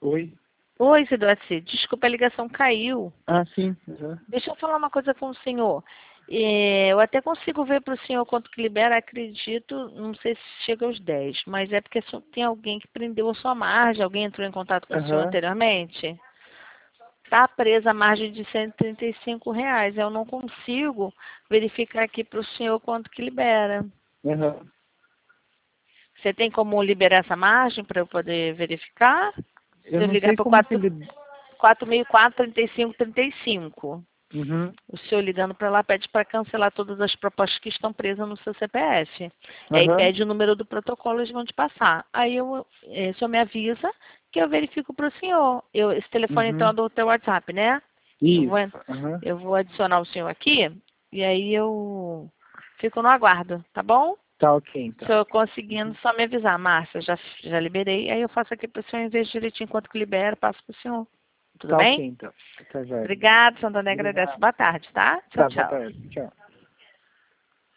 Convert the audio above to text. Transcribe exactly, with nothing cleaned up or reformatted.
Oi. Oi, Sidoci. Desculpa, a ligação caiu. Ah, sim. Uhum. Deixa eu falar uma coisa com o senhor. É, eu até consigo ver para o senhor quanto que libera, acredito, não sei se chega aos dez, mas é porque só tem alguém que prendeu a sua margem, alguém entrou em contato com o senhor Aham. anteriormente. Está presa a margem de cento e trinta e cinco reais. Eu não consigo verificar aqui para o senhor quanto que libera. Aham. Você tem como liberar essa margem para eu poder verificar? Eu Se eu não ligar sei para o como que ele... quatro mil e quatro, trinta e cinco, trinta e cinco. Uhum. O senhor ligando para lá pede para cancelar todas as propostas que estão presas no seu C P F. E aí Aham. pede o número do protocolo, eles vão te passar. Aí eu, eh, o senhor me avisa que eu verifico para o senhor. Eu, esse telefone então é Uhum. do teu WhatsApp, né? Eu vou, Isso. Aham. eu vou adicionar o senhor aqui e aí eu fico no aguardo, tá bom? Tá ok, Se então. eu conseguindo, Uhum. só me avisar. Márcia, já, já liberei. Aí eu faço aqui para o senhor, em vez de direitinho quanto que libera, passo para o senhor. Tudo Tá ok, bem? então. Tá, velho. Obrigada, Santana. Agradece. Obrigado. Boa tarde, tá? Tchau, Tá, boa tchau. tarde. Tchau.